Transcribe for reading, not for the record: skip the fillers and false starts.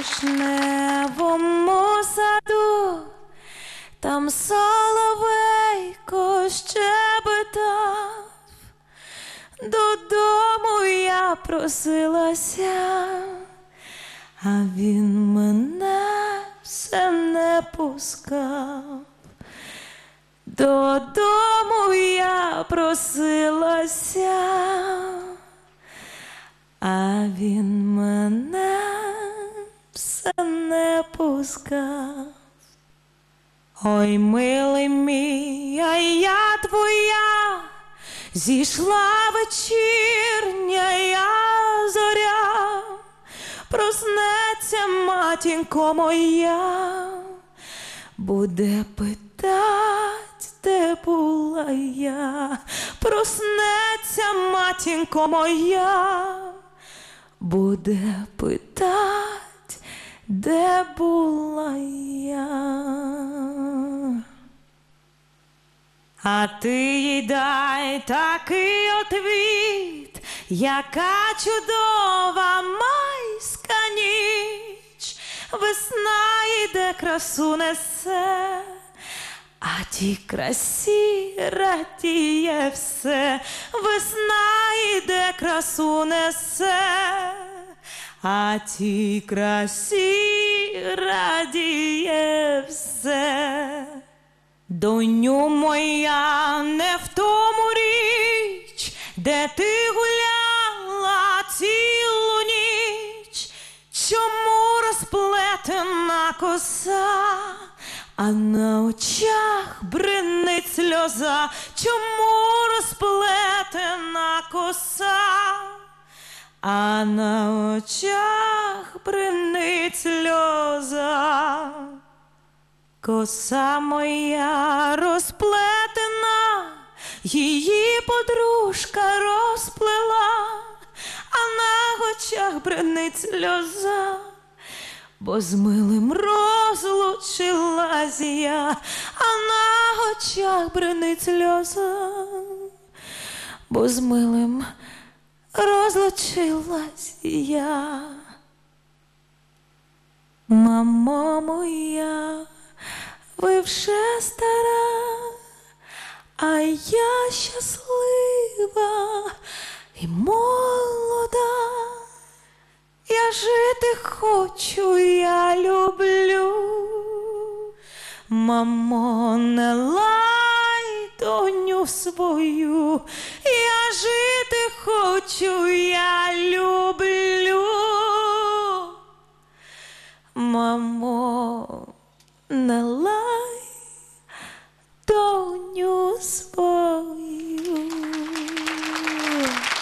вишневому саду, там соловейко щебетав. Додому я просилася, а він мене все не пускав. Додому я просилася, а він мене все не пускав. Ой, милий мій, а я твоя, зійшла вечірня зоря, проснеться матінко моя, буде питать, де була я. Проснеться матінко моя, буде питать, де була я. А ти їй дай такий отвіт, яка чудова майська ніч. Весна йде, красу несе, а тій красі радіє все. Весна йде, красу несе, а тій красі радіє все. Доню моя, не в тому річ, де ти гуляла цілу ніч. Чому розплетена коса, а на очах бринить сльоза? Чому розплетена коса, а на очах бринить сльоза? Коса моя розплетена, її подружка розплела, а на очах бринить сльоза, бо з милим розлучилась я. А на очах бринить сльоза, бо з милим розлучилась я. Мамо моя, ви вже стара, а я щаслива і молода. Я жити хочу, я люблю. Мамо, не лай доню свою, я жити хочу, я люблю. Мамо, не лай